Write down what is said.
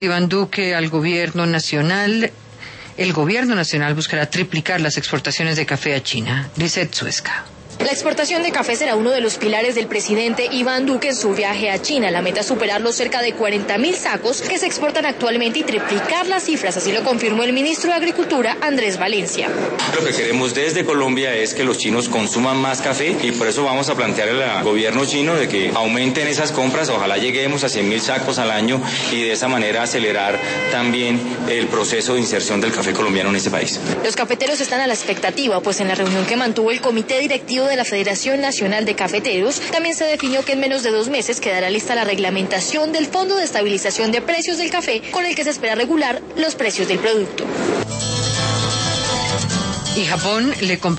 Iván Duque al gobierno nacional. El gobierno nacional buscará triplicar las exportaciones de café a China. Lizeth Suezca. La exportación de café será uno de los pilares del presidente Iván Duque en su viaje a China. La meta es superar los cerca de 40.000 sacos que se exportan actualmente y triplicar las cifras, así lo confirmó el ministro de Agricultura, Andrés Valencia. Lo que queremos desde Colombia es que los chinos consuman más café y por eso vamos a plantearle al gobierno chino de que aumenten esas compras, ojalá lleguemos a 100.000 sacos al año y de esa manera acelerar también el proceso de inserción del café colombiano en este país. Los cafeteros están a la expectativa, pues en la reunión que mantuvo el comité directivo de la Federación Nacional de Cafeteros, también se definió que en menos de 2 meses quedará lista la reglamentación del Fondo de Estabilización de Precios del Café, con el que se espera regular los precios del producto. Y Japón le